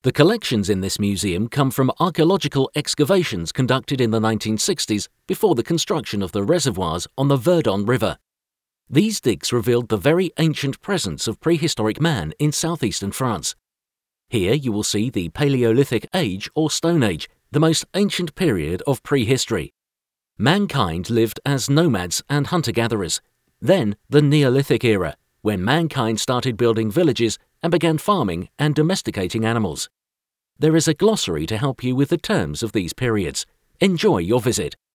The collections in this museum come from archaeological excavations conducted in the 1960s before the construction of the reservoirs on the Verdon River. These digs revealed the very ancient presence of prehistoric man in southeastern France. Here you will see the Paleolithic Age or Stone Age, the most ancient period of prehistory. Mankind lived as nomads and hunter-gatherers. Then the Neolithic era, when mankind started building villages and began farming and domesticating animals. There is a glossary to help you with the terms of these periods. Enjoy your visit.